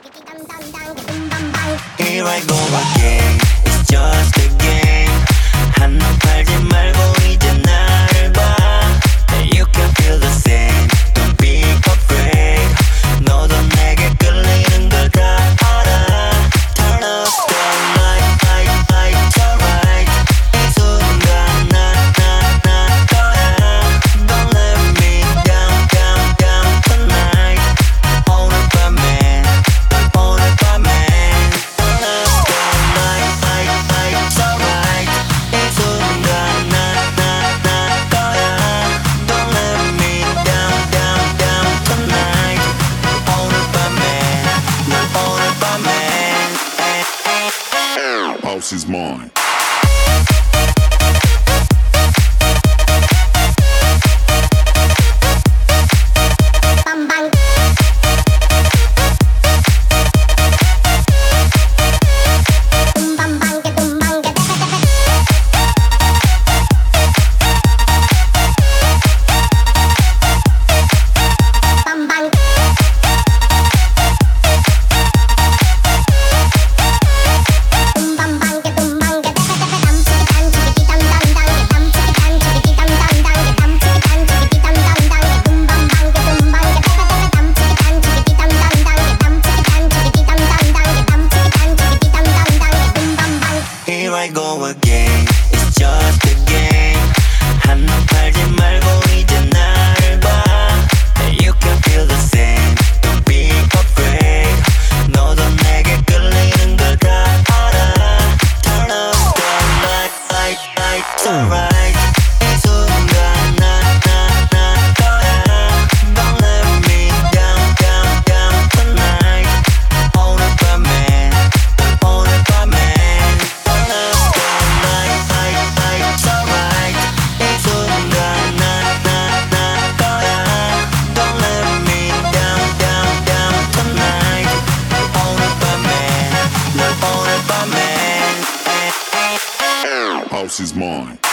Here I go again. It's just a game. 한눈 팔지 말고 이제 나를 봐. You can feel the same. Don't be afraid. 너도 내게 끌리는 걸 다 알아. Turn up the light, it's alright. 이 순간 난 거야. Don't let me down tonight. 오늘 밤에 Turn up the light, it's alright. 이 순간 난 거야. Don't let me down tonight. 오늘 밤에 House is mine. Here I go again. It's just a game. 한눈 팔지 말고 이제 나를 봐. You can feel the same. Don't be afraid. 너도 내게 끌리는 걸 다 알아. Turn up the light, it's alright. 이 순간 난 거야. Don't let me down tonight. 오늘 밤에 It's alright. 이 순간 난 거야. Don't let me down tonight. 오늘 밤에 House is mine.